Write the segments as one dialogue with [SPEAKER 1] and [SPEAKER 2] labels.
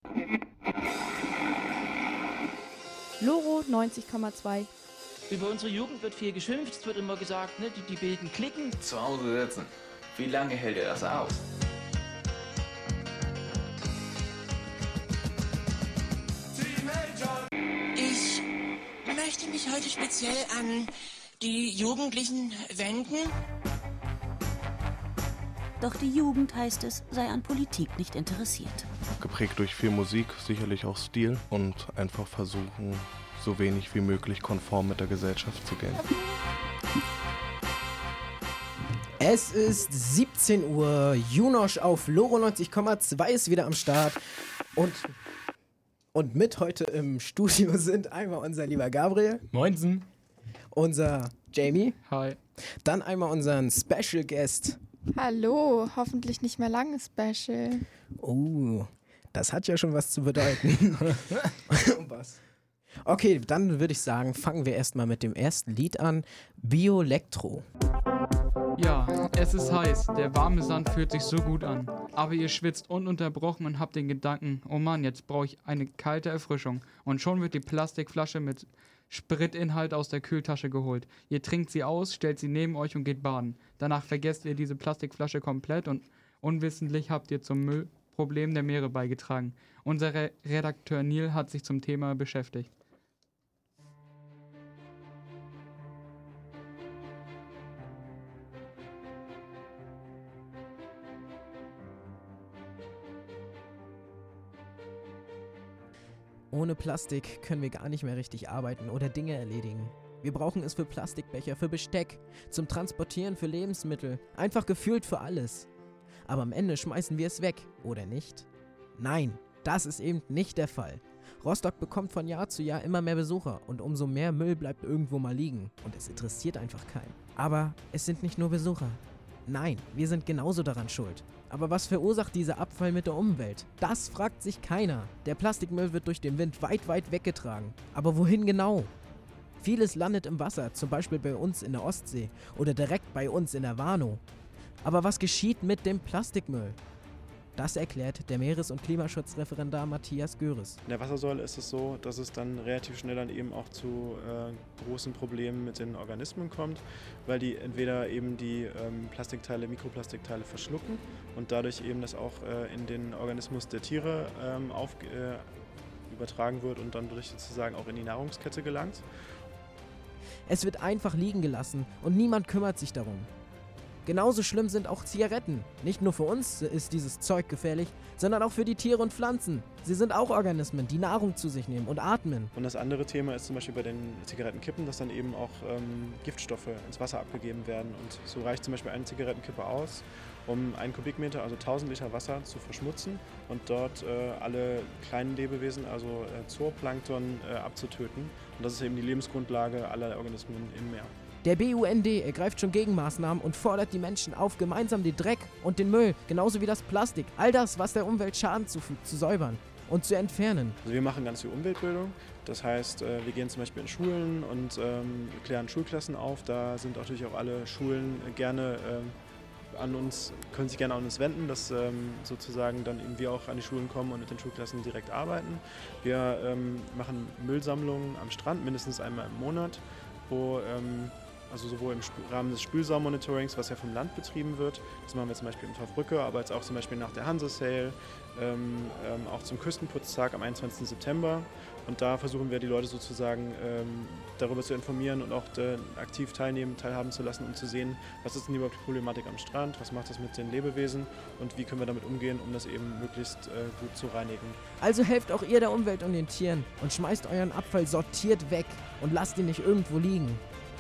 [SPEAKER 1] Loro 90,2.
[SPEAKER 2] Über unsere Jugend wird viel geschimpft, es wird immer gesagt, ne, die bilden Cliquen.
[SPEAKER 3] Zu Hause sitzen. Wie lange hält er das aus?
[SPEAKER 4] Ich möchte mich heute speziell an die Jugendlichen wenden.
[SPEAKER 5] Doch die Jugend, heißt es, sei an Politik nicht interessiert.
[SPEAKER 6] Geprägt durch viel Musik, sicherlich auch Stil und einfach versuchen, so wenig wie möglich konform mit der Gesellschaft zu gehen.
[SPEAKER 7] Es ist 17 Uhr, Junosch auf Loro 90,2 ist wieder am Start und mit heute im Studio sind einmal unser lieber Gabriel.
[SPEAKER 8] Moinsen.
[SPEAKER 7] Unser Jamie.
[SPEAKER 8] Hi.
[SPEAKER 7] Dann einmal unseren Special Guest.
[SPEAKER 1] Hallo, hoffentlich nicht mehr lange Special.
[SPEAKER 7] Oh, das hat ja schon was zu bedeuten. Was? Okay, dann würde ich sagen, fangen wir erstmal mit dem ersten Lied an. Bioelektro.
[SPEAKER 8] Ja, es ist heiß, der warme Sand fühlt sich so gut an. Aber ihr schwitzt ununterbrochen und habt den Gedanken, oh Mann, jetzt brauche ich eine kalte Erfrischung. Und schon wird die Plastikflasche mit Spritinhalt aus der Kühltasche geholt. Ihr trinkt sie aus, stellt sie neben euch und geht baden. Danach vergesst ihr diese Plastikflasche komplett und unwissentlich habt ihr zum Müllproblem der Meere beigetragen. Unser Redakteur Neil hat sich zum Thema beschäftigt.
[SPEAKER 7] Ohne Plastik können wir gar nicht mehr richtig arbeiten oder Dinge erledigen. Wir brauchen es für Plastikbecher, für Besteck, zum Transportieren, für Lebensmittel, einfach gefühlt für alles. Aber am Ende schmeißen wir es weg, oder nicht? Nein, das ist eben nicht der Fall. Rostock bekommt von Jahr zu Jahr immer mehr Besucher und umso mehr Müll bleibt irgendwo mal liegen und es interessiert einfach keinen. Aber es sind nicht nur Besucher. Nein, wir sind genauso daran schuld. Aber was verursacht dieser Abfall mit der Umwelt? Das fragt sich keiner. Der Plastikmüll wird durch den Wind weit, weit weggetragen. Aber wohin genau? Vieles landet im Wasser, zum Beispiel bei uns in der Ostsee oder direkt bei uns in der Warnow. Aber was geschieht mit dem Plastikmüll? Das erklärt der Meeres- und Klimaschutzreferendar Matthias Göres.
[SPEAKER 9] In der Wassersäule ist es so, dass es dann relativ schnell dann eben auch zu großen Problemen mit den Organismen kommt, weil die entweder eben die Plastikteile, Mikroplastikteile verschlucken und dadurch eben das auch in den Organismus der Tiere übertragen wird und dann dadurch sozusagen auch in die Nahrungskette gelangt.
[SPEAKER 7] Es wird einfach liegen gelassen und niemand kümmert sich darum. Genauso schlimm sind auch Zigaretten. Nicht nur für uns ist dieses Zeug gefährlich, sondern auch für die Tiere und Pflanzen. Sie sind auch Organismen, die Nahrung zu sich nehmen und atmen.
[SPEAKER 9] Und das andere Thema ist zum Beispiel bei den Zigarettenkippen, dass dann eben auch Giftstoffe ins Wasser abgegeben werden. Und so reicht zum Beispiel eine Zigarettenkippe aus, um 1 Kubikmeter, also 1000 Liter Wasser zu verschmutzen und dort alle kleinen Lebewesen, also Zooplankton, abzutöten. Und das ist eben die Lebensgrundlage aller Organismen im Meer.
[SPEAKER 7] Der BUND ergreift schon Gegenmaßnahmen und fordert die Menschen auf, gemeinsam den Dreck und den Müll, genauso wie das Plastik, all das, was der Umwelt Schaden zufügt, zu säubern und zu entfernen.
[SPEAKER 9] Also wir machen ganz viel Umweltbildung, das heißt, wir gehen zum Beispiel in Schulen und klären Schulklassen auf. Da sind natürlich auch alle Schulen gerne können sich gerne an uns wenden, dass sozusagen dann eben wir auch an die Schulen kommen und mit den Schulklassen direkt arbeiten. Wir machen Müllsammlungen am Strand, mindestens einmal im Monat, wo also sowohl im Rahmen des Spülsaumonitorings, was ja vom Land betrieben wird, das machen wir zum Beispiel in Pfaffbrücke, aber jetzt auch zum Beispiel nach der Hanse-Sale, auch zum Küstenputztag am 21. September. Und da versuchen wir die Leute sozusagen darüber zu informieren und auch aktiv teilhaben zu lassen, um zu sehen, was ist denn überhaupt die Problematik am Strand, was macht das mit den Lebewesen und wie können wir damit umgehen, um das eben möglichst gut zu reinigen.
[SPEAKER 7] Also helft auch ihr der Umwelt und den Tieren und schmeißt euren Abfall sortiert weg und lasst ihn nicht irgendwo liegen.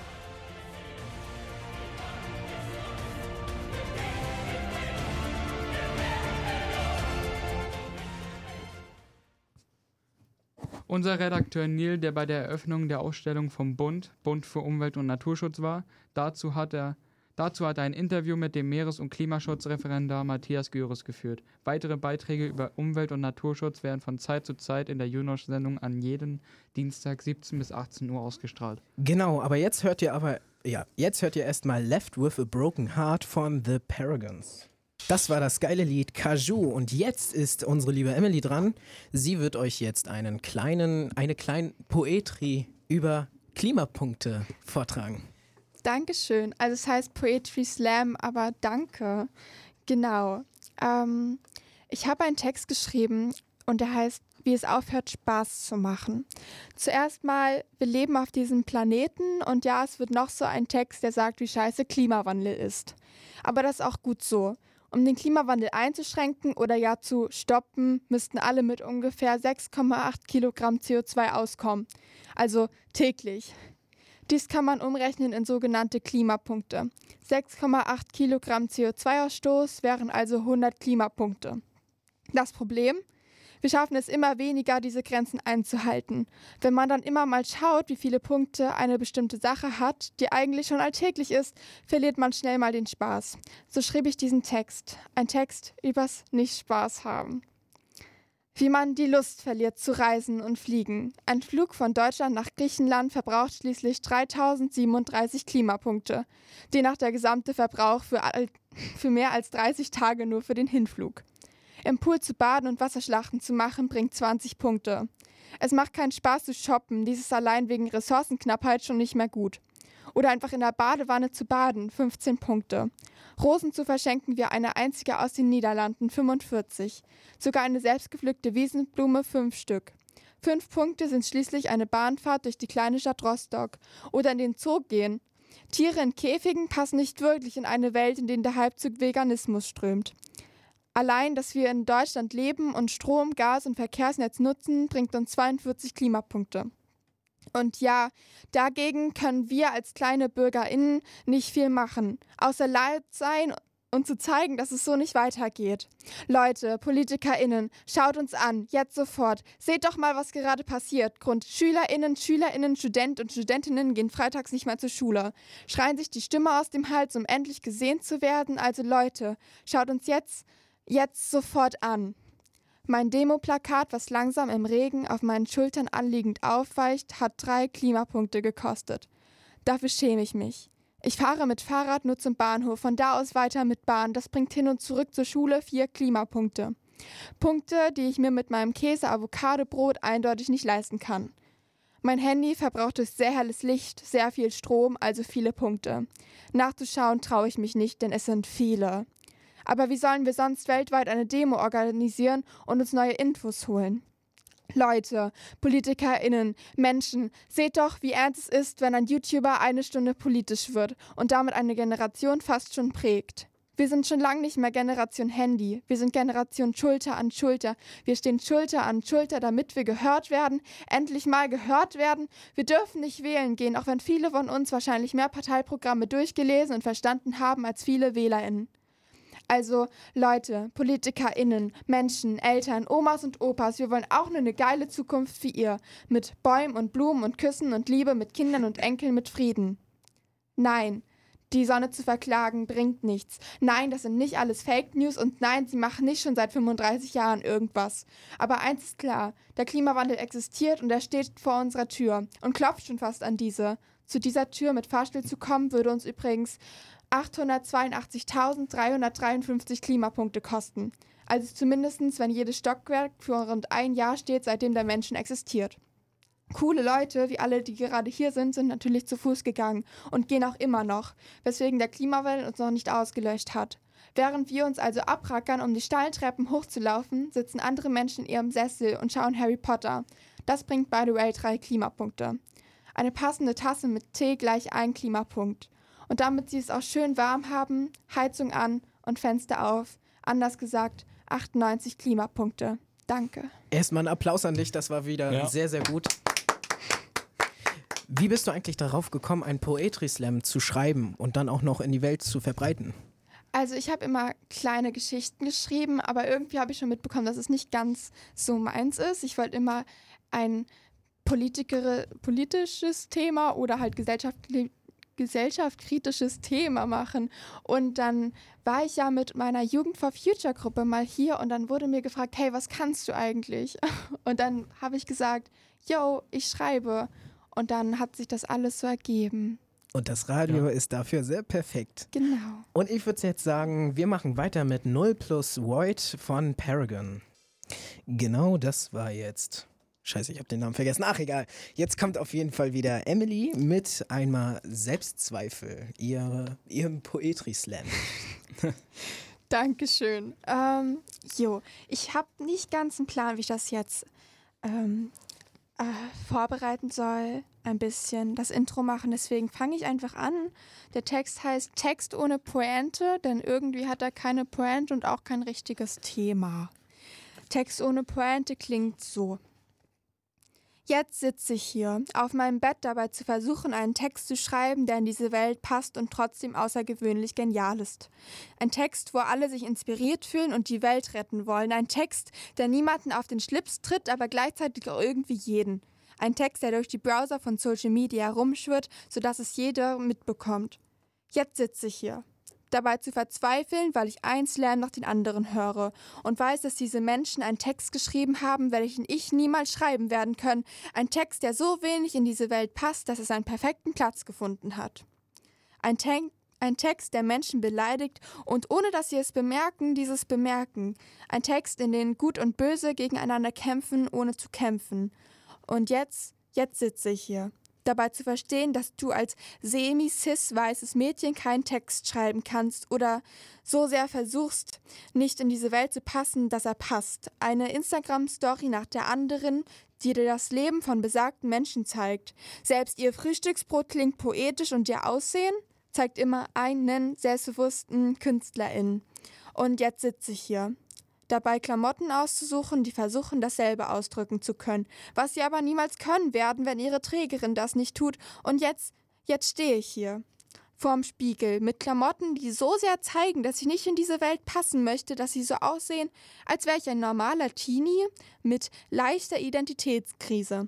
[SPEAKER 8] Unser Redakteur Neil, der bei der Eröffnung der Ausstellung vom Bund für Umwelt und Naturschutz war, dazu hat er ein Interview mit dem Meeres- und Klimaschutzreferendar Matthias Göres geführt. Weitere Beiträge über Umwelt- und Naturschutz werden von Zeit zu Zeit in der Junosch-Sendung an jeden Dienstag 17 bis 18 Uhr ausgestrahlt.
[SPEAKER 7] Genau, aber jetzt hört ihr erstmal Left with a Broken Heart von The Paragons. Das war das geile Lied Kaju und jetzt ist unsere liebe Emily dran. Sie wird euch jetzt eine kleine Poetry über Klimapunkte vortragen.
[SPEAKER 1] Dankeschön. Also es heißt Poetry Slam, aber danke. Genau. Ich habe einen Text geschrieben und der heißt, wie es aufhört, Spaß zu machen. Zuerst mal, wir leben auf diesem Planeten und ja, es wird noch so ein Text, der sagt, wie scheiße Klimawandel ist. Aber das ist auch gut so. Um den Klimawandel einzuschränken oder ja zu stoppen, müssten alle mit ungefähr 6,8 Kilogramm CO2 auskommen. Also täglich. Dies kann man umrechnen in sogenannte Klimapunkte. 6,8 Kilogramm CO2-Ausstoß wären also 100 Klimapunkte. Das Problem? Wir schaffen es immer weniger, diese Grenzen einzuhalten. Wenn man dann immer mal schaut, wie viele Punkte eine bestimmte Sache hat, die eigentlich schon alltäglich ist, verliert man schnell mal den Spaß. So schrieb ich diesen Text. Ein Text übers Nicht-Spaß haben. Wie man die Lust verliert zu reisen und fliegen. Ein Flug von Deutschland nach Griechenland verbraucht schließlich 3037 Klimapunkte. Demnach der gesamte Verbrauch für mehr als 30 Tage nur für den Hinflug. Im Pool zu baden und Wasserschlachten zu machen, bringt 20 Punkte. Es macht keinen Spaß zu shoppen, dies ist allein wegen Ressourcenknappheit schon nicht mehr gut. Oder einfach in der Badewanne zu baden, 15 Punkte. Rosen zu verschenken wie eine einzige aus den Niederlanden, 45. Sogar eine selbstgepflückte Wiesenblume, 5 Stück. 5 Punkte sind schließlich eine Bahnfahrt durch die kleine Stadt Rostock. Oder in den Zoo gehen. Tiere in Käfigen passen nicht wirklich in eine Welt, in der der Halbzug Veganismus strömt. Allein, dass wir in Deutschland leben und Strom, Gas und Verkehrsnetz nutzen, bringt uns 42 Klimapunkte. Und ja, dagegen können wir als kleine BürgerInnen nicht viel machen, außer laut sein und zu zeigen, dass es so nicht weitergeht. Leute, PolitikerInnen, schaut uns an, jetzt sofort. Seht doch mal, was gerade passiert. SchülerInnen, Studenten und Studentinnen gehen freitags nicht mehr zur Schule. Schreien sich die Stimme aus dem Hals, um endlich gesehen zu werden. Also Leute, schaut uns jetzt sofort an. Mein Demoplakat, was langsam im Regen auf meinen Schultern anliegend aufweicht, hat 3 Klimapunkte gekostet. Dafür schäme ich mich. Ich fahre mit Fahrrad nur zum Bahnhof, von da aus weiter mit Bahn. Das bringt hin und zurück zur Schule 4 Klimapunkte. Punkte, die ich mir mit meinem Käse-Avocado-Brot eindeutig nicht leisten kann. Mein Handy verbraucht durch sehr helles Licht, sehr viel Strom, also viele Punkte. Nachzuschauen traue ich mich nicht, denn es sind viele. Aber wie sollen wir sonst weltweit eine Demo organisieren und uns neue Infos holen? Leute, PolitikerInnen, Menschen, seht doch, wie ernst es ist, wenn ein YouTuber 1 Stunde politisch wird und damit eine Generation fast schon prägt. Wir sind schon lange nicht mehr Generation Handy. Wir sind Generation Schulter an Schulter. Wir stehen Schulter an Schulter, damit wir gehört werden, endlich mal gehört werden. Wir dürfen nicht wählen gehen, auch wenn viele von uns wahrscheinlich mehr Parteiprogramme durchgelesen und verstanden haben als viele WählerInnen. Also Leute, PolitikerInnen, Menschen, Eltern, Omas und Opas, wir wollen auch nur eine geile Zukunft wie ihr. Mit Bäumen und Blumen und Küssen und Liebe, mit Kindern und Enkeln, mit Frieden. Nein, die Sonne zu verklagen bringt nichts. Nein, das sind nicht alles Fake News und nein, sie machen nicht schon seit 35 Jahren irgendwas. Aber eins ist klar, der Klimawandel existiert und er steht vor unserer Tür und klopft schon fast an diese. Zu dieser Tür mit Fahrstuhl zu kommen, würde uns übrigens 882.353 Klimapunkte kosten. Also zumindest, wenn jedes Stockwerk für rund ein Jahr steht, seitdem der Mensch existiert. Coole Leute, wie alle, die gerade hier sind natürlich zu Fuß gegangen und gehen auch immer noch, weswegen der Klimawandel uns noch nicht ausgelöscht hat. Während wir uns also abrackern, um die steilen Treppen hochzulaufen, sitzen andere Menschen in ihrem Sessel und schauen Harry Potter. Das bringt, by the way, 3 Klimapunkte. Eine passende Tasse mit Tee gleich 1 Klimapunkt. Und damit sie es auch schön warm haben, Heizung an und Fenster auf. Anders gesagt, 98 Klimapunkte. Danke.
[SPEAKER 7] Erstmal einen Applaus an dich, das war wieder sehr, sehr gut. Wie bist du eigentlich darauf gekommen, einen Poetry Slam zu schreiben und dann auch noch in die Welt zu verbreiten?
[SPEAKER 1] Also ich habe immer kleine Geschichten geschrieben, aber irgendwie habe ich schon mitbekommen, dass es nicht ganz so meins ist. Ich wollte immer ein politisches Thema oder halt gesellschaftskritisches Thema machen. Und dann war ich ja mit meiner Jugend for Future Gruppe mal hier und dann wurde mir gefragt, hey, was kannst du eigentlich? Und dann habe ich gesagt, yo, ich schreibe. Und dann hat sich das alles so ergeben.
[SPEAKER 7] Und das Radio ist dafür sehr perfekt.
[SPEAKER 1] Genau.
[SPEAKER 7] Und ich würde jetzt sagen, wir machen weiter mit 0 plus Void von Paragon. Genau, das war jetzt... Scheiße, ich habe den Namen vergessen. Ach, egal. Jetzt kommt auf jeden Fall wieder Emily mit einmal Selbstzweifel, ihrem Poetry-Slam.
[SPEAKER 1] Dankeschön. Ich habe nicht ganz einen Plan, wie ich das jetzt vorbereiten soll. Ein bisschen das Intro machen, deswegen fange ich einfach an. Der Text heißt Text ohne Pointe, denn irgendwie hat er keine Pointe und auch kein richtiges Thema. Text ohne Pointe klingt so. Jetzt sitze ich hier, auf meinem Bett dabei zu versuchen, einen Text zu schreiben, der in diese Welt passt und trotzdem außergewöhnlich genial ist. Ein Text, wo alle sich inspiriert fühlen und die Welt retten wollen. Ein Text, der niemanden auf den Schlips tritt, aber gleichzeitig auch irgendwie jeden. Ein Text, der durch die Browser von Social Media herumschwirrt, sodass es jeder mitbekommt. Jetzt sitze ich hier. Dabei zu verzweifeln, weil ich einen Slam nach den anderen höre und weiß, dass diese Menschen einen Text geschrieben haben, welchen ich niemals schreiben werden können. Ein Text, der so wenig in diese Welt passt, dass es einen perfekten Platz gefunden hat. Ein Text, der Menschen beleidigt und ohne dass sie es bemerken, dieses bemerken. Ein Text, in dem Gut und Böse gegeneinander kämpfen, ohne zu kämpfen. Und jetzt sitze ich hier. Dabei zu verstehen, dass du als semi-cis-weißes Mädchen keinen Text schreiben kannst oder so sehr versuchst, nicht in diese Welt zu passen, dass er passt. Eine Instagram-Story nach der anderen, die dir das Leben von besagten Menschen zeigt. Selbst ihr Frühstücksbrot klingt poetisch und ihr Aussehen zeigt immer einen selbstbewussten KünstlerInnen. Und jetzt sitze ich hier. Dabei Klamotten auszusuchen, die versuchen, dasselbe ausdrücken zu können, was sie aber niemals können werden, wenn ihre Trägerin das nicht tut. Und jetzt stehe ich hier, vorm Spiegel, mit Klamotten, die so sehr zeigen, dass ich nicht in diese Welt passen möchte, dass sie so aussehen, als wäre ich ein normaler Teenie mit leichter Identitätskrise.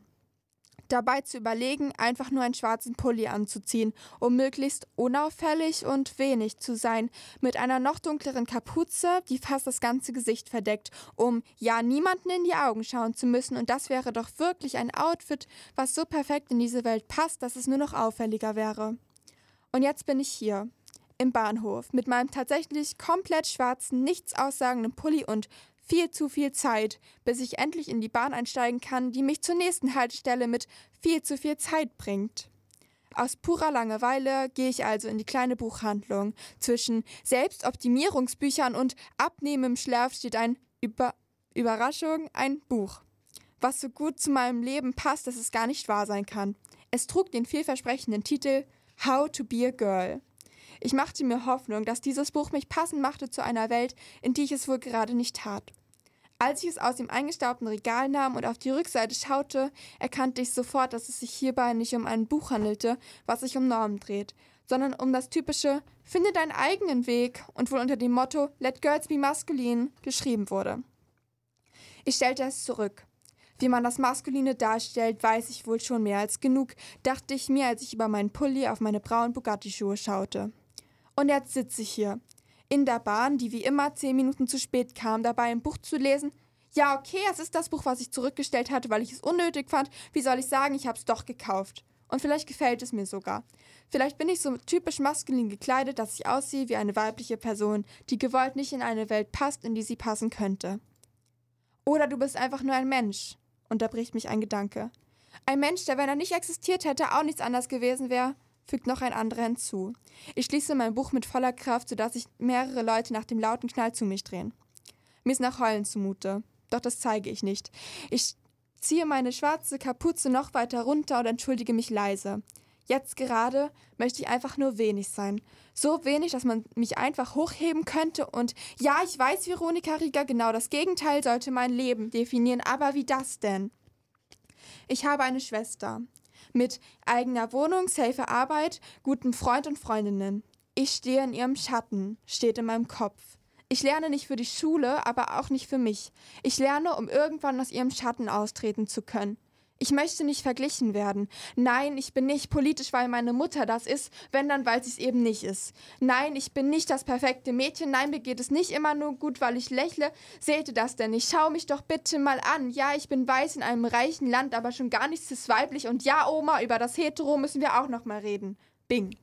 [SPEAKER 1] Dabei zu überlegen, einfach nur einen schwarzen Pulli anzuziehen, um möglichst unauffällig und wenig zu sein, mit einer noch dunkleren Kapuze, die fast das ganze Gesicht verdeckt, um ja niemanden in die Augen schauen zu müssen. Und das wäre doch wirklich ein Outfit, was so perfekt in diese Welt passt, dass es nur noch auffälliger wäre. Und jetzt bin ich hier, im Bahnhof, mit meinem tatsächlich komplett schwarzen, nichts aussagenden Pulli und viel zu viel Zeit, bis ich endlich in die Bahn einsteigen kann, die mich zur nächsten Haltestelle mit viel zu viel Zeit bringt. Aus purer Langeweile gehe ich also in die kleine Buchhandlung. Zwischen Selbstoptimierungsbüchern und Abnehmen im Schlaf steht ein Überraschung, ein Buch, was so gut zu meinem Leben passt, dass es gar nicht wahr sein kann. Es trug den vielversprechenden Titel How to be a Girl. Ich machte mir Hoffnung, dass dieses Buch mich passend machte zu einer Welt, in die ich es wohl gerade nicht tat. Als ich es aus dem eingestaubten Regal nahm und auf die Rückseite schaute, erkannte ich sofort, dass es sich hierbei nicht um ein Buch handelte, was sich um Normen dreht, sondern um das typische Finde deinen eigenen Weg und wohl unter dem Motto Let Girls be Masculine geschrieben wurde. Ich stellte es zurück. Wie man das Maskuline darstellt, weiß ich wohl schon mehr als genug, dachte ich mir, als ich über meinen Pulli auf meine braunen Bugatti-Schuhe schaute. Und jetzt sitze ich hier, in der Bahn, die wie immer 10 Minuten zu spät kam, dabei ein Buch zu lesen. Ja, okay, es ist das Buch, was ich zurückgestellt hatte, weil ich es unnötig fand. Wie soll ich sagen, ich habe es doch gekauft. Und vielleicht gefällt es mir sogar. Vielleicht bin ich so typisch maskulin gekleidet, dass ich aussehe wie eine weibliche Person, die gewollt nicht in eine Welt passt, in die sie passen könnte. Oder du bist einfach nur ein Mensch, unterbricht mich ein Gedanke. Ein Mensch, der, wenn er nicht existiert hätte, auch nichts anderes gewesen wäre, fügt noch ein anderer hinzu. Ich schließe mein Buch mit voller Kraft, sodass sich mehrere Leute nach dem lauten Knall zu mich drehen. Mir ist nach Heulen zumute, doch das zeige ich nicht. Ich ziehe meine schwarze Kapuze noch weiter runter und entschuldige mich leise. Jetzt gerade möchte ich einfach nur wenig sein. So wenig, dass man mich einfach hochheben könnte und ja, ich weiß, Veronika Rieger, genau das Gegenteil sollte mein Leben definieren, aber wie das denn? Ich habe eine Schwester. Mit eigener Wohnung, safe Arbeit, gutem Freund und Freundinnen. Ich stehe in ihrem Schatten, steht in meinem Kopf. Ich lerne nicht für die Schule, aber auch nicht für mich. Ich lerne, um irgendwann aus ihrem Schatten austreten zu können. Ich möchte nicht verglichen werden. Nein, ich bin nicht politisch, weil meine Mutter das ist, wenn dann, weil sie es eben nicht ist. Nein, ich bin nicht das perfekte Mädchen. Nein, mir geht es nicht immer nur gut, weil ich lächle. Seht ihr das denn? Ich schau mich doch bitte mal an. Ja, ich bin weiß in einem reichen Land, aber schon gar nicht cis-weiblich. Und ja, Oma, über das Hetero müssen wir auch noch mal reden. Bing.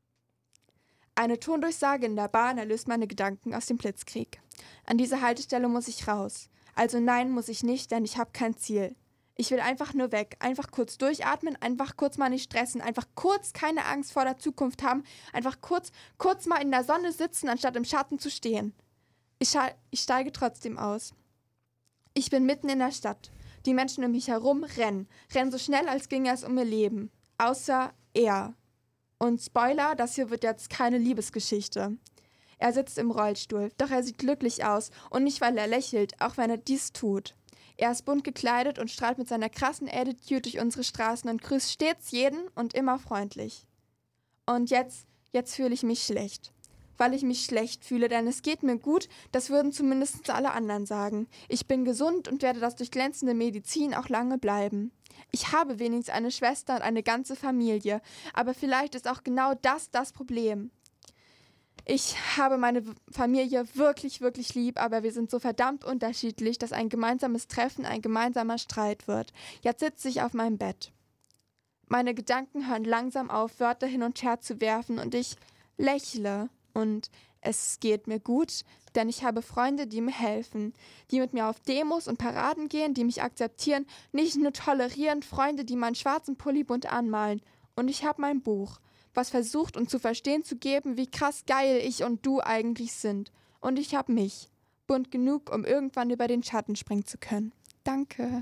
[SPEAKER 1] Eine Tondurchsage in der Bahn erlöst meine Gedanken aus dem Blitzkrieg. An dieser Haltestelle muss ich raus. Also nein, muss ich nicht, denn ich habe kein Ziel. Ich will einfach nur weg, einfach kurz durchatmen, einfach kurz mal nicht stressen, einfach kurz keine Angst vor der Zukunft haben, einfach kurz mal in der Sonne sitzen, anstatt im Schatten zu stehen. Ich steige trotzdem aus. Ich bin mitten in der Stadt. Die Menschen um mich herum rennen so schnell, als ginge es um ihr Leben. Außer er. Und Spoiler, das hier wird jetzt keine Liebesgeschichte. Er sitzt im Rollstuhl, doch er sieht glücklich aus und nicht, weil er lächelt, auch wenn er dies tut. Er ist bunt gekleidet und strahlt mit seiner krassen Attitude durch unsere Straßen und grüßt stets jeden und immer freundlich. Und jetzt fühle ich mich schlecht. Weil ich mich schlecht fühle, denn es geht mir gut, das würden zumindest alle anderen sagen. Ich bin gesund und werde das durch glänzende Medizin auch lange bleiben. Ich habe wenigstens eine Schwester und eine ganze Familie, aber vielleicht ist auch genau das Problem. Ich habe meine Familie wirklich, wirklich lieb, aber wir sind so verdammt unterschiedlich, dass ein gemeinsames Treffen ein gemeinsamer Streit wird. Jetzt sitze ich auf meinem Bett. Meine Gedanken hören langsam auf, Wörter hin und her zu werfen und ich lächle. Und es geht mir gut, denn ich habe Freunde, die mir helfen, die mit mir auf Demos und Paraden gehen, die mich akzeptieren, nicht nur tolerieren, Freunde, die meinen schwarzen Pulli bunt anmalen. Und ich habe mein Buch, was versucht uns zu verstehen zu geben, wie krass geil ich und du eigentlich sind. Und ich habe mich, bunt genug, um irgendwann über den Schatten springen zu können. Danke.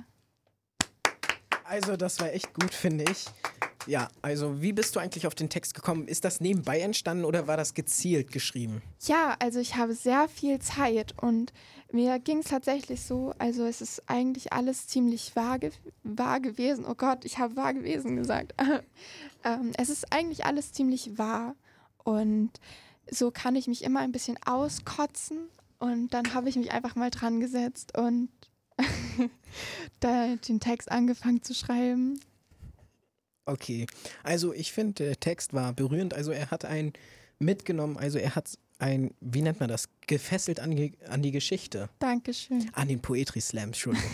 [SPEAKER 7] Also das war echt gut, finde ich. Ja, also wie bist du eigentlich auf den Text gekommen? Ist das nebenbei entstanden oder war das gezielt geschrieben?
[SPEAKER 1] Ja, also ich habe sehr viel Zeit und mir ging es tatsächlich so, also es ist eigentlich alles ziemlich wahr gewesen. Oh Gott, ich habe wahr gewesen gesagt. Es ist eigentlich alles ziemlich wahr und so kann ich mich immer ein bisschen auskotzen und dann habe ich mich einfach mal dran gesetzt und den Text angefangen zu schreiben.
[SPEAKER 7] Okay, also ich finde, der Text war berührend, also er hat einen mitgenommen, also er hat ein, wie nennt man das, gefesselt an die Geschichte.
[SPEAKER 1] Dankeschön.
[SPEAKER 7] An den Poetry Slam, Entschuldigung.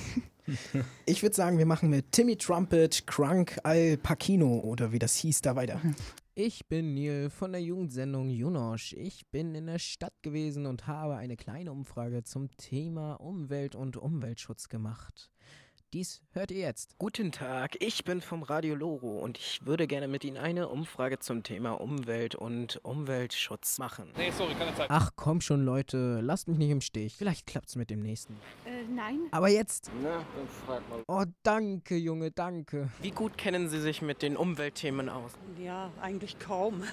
[SPEAKER 7] Ich würde sagen, wir machen mit Timmy Trumpet, Crunk Al Pacino oder wie das hieß, da weiter. Ich bin Neil von der Jugendsendung Junosch. Ich bin in der Stadt gewesen und habe eine kleine Umfrage zum Thema Umwelt und Umweltschutz gemacht. Dies hört ihr jetzt. Guten Tag, ich bin vom Radio Loro und ich würde gerne mit Ihnen eine Umfrage zum Thema Umwelt und Umweltschutz machen. Nee, sorry, keine Zeit. Ach komm schon, Leute, lasst mich nicht im Stich. Vielleicht klappt's mit dem nächsten.
[SPEAKER 10] Nein.
[SPEAKER 7] Aber jetzt.
[SPEAKER 11] Na, dann frag mal.
[SPEAKER 7] Oh, danke, Junge, danke. Wie gut kennen Sie sich mit den Umweltthemen aus?
[SPEAKER 10] Ja, eigentlich kaum.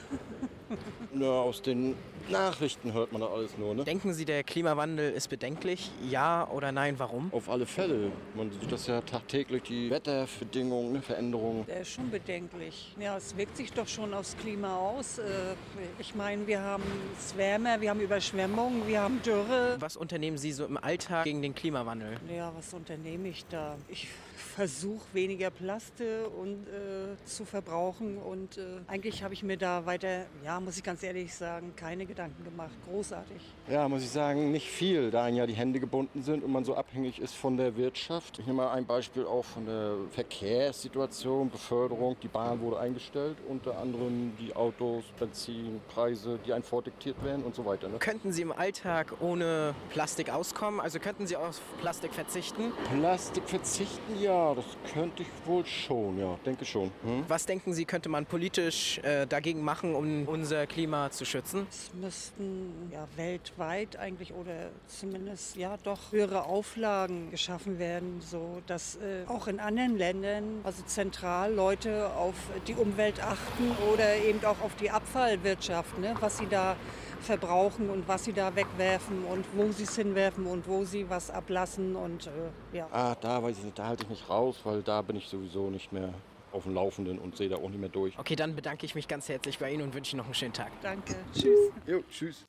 [SPEAKER 11] Ja, aus den Nachrichten hört man da alles nur, ne?
[SPEAKER 7] Denken Sie, der Klimawandel ist bedenklich? Ja oder nein, warum?
[SPEAKER 11] Auf alle Fälle. Man sieht das ja tagtäglich, die Wetterbedingungen, ne, Veränderungen.
[SPEAKER 10] Der ist schon bedenklich. Ja, es wirkt sich doch schon aufs Klima aus. Ich meine, wir haben es wärmer, wir haben Überschwemmungen, wir haben Dürre.
[SPEAKER 7] Was unternehmen Sie so im Alltag gegen den Klimawandel?
[SPEAKER 10] Ja, was unternehme ich da? Ich versuche weniger Plastik zu verbrauchen und eigentlich habe ich mir da weiter, ja, muss ich ganz ehrlich sagen, keine Gedanken gemacht. Großartig.
[SPEAKER 11] Ja, muss ich sagen, nicht viel, da ja die Hände gebunden sind und man so abhängig ist von der Wirtschaft. Ich nehme mal ein Beispiel auch von der Verkehrssituation, Beförderung. Die Bahn wurde eingestellt, unter anderem die Autos, Benzinpreise, die einem vordiktiert werden und so weiter. Ne?
[SPEAKER 7] Könnten Sie im Alltag ohne Plastik auskommen? Also könnten Sie auf Plastik verzichten?
[SPEAKER 11] Plastik verzichten, ja, das könnte ich wohl schon, ja, denke schon.
[SPEAKER 7] Was denken Sie, könnte man politisch dagegen machen, um unser Klima zu schützen?
[SPEAKER 10] Es müssten ja weltweit eigentlich oder zumindest ja doch höhere Auflagen geschaffen werden, so dass auch in anderen Ländern, also zentral, Leute auf die Umwelt achten oder eben auch auf die Abfallwirtschaft, ne, was sie da verbrauchen und was sie da wegwerfen und wo sie es hinwerfen und wo sie was ablassen und ja.
[SPEAKER 11] Ah, da weiß ich nicht, da halte ich mich raus, weil da bin ich sowieso nicht mehr auf dem Laufenden und sehe da auch nicht mehr durch.
[SPEAKER 7] Okay, dann bedanke ich mich ganz herzlich bei Ihnen und wünsche Ihnen noch einen schönen Tag.
[SPEAKER 10] Danke, tschüss.
[SPEAKER 11] Jo, tschüss.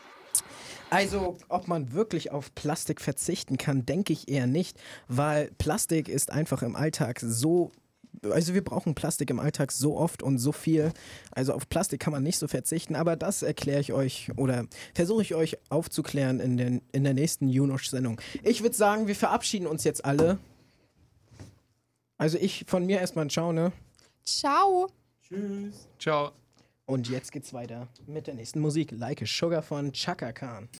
[SPEAKER 7] Also, ob man wirklich auf Plastik verzichten kann, denke ich eher nicht, weil Plastik ist einfach im Alltag so. Also wir brauchen Plastik im Alltag so oft und so viel. Also auf Plastik kann man nicht so verzichten, aber das erkläre ich euch oder versuche ich euch aufzuklären in der nächsten Junosch-Sendung. Ich würde sagen, wir verabschieden uns jetzt alle. Also ich von mir erstmal ein Ciao, ne?
[SPEAKER 1] Ciao.
[SPEAKER 8] Tschüss. Ciao.
[SPEAKER 7] Und jetzt geht's weiter mit der nächsten Musik. Like a Sugar von Chaka Khan.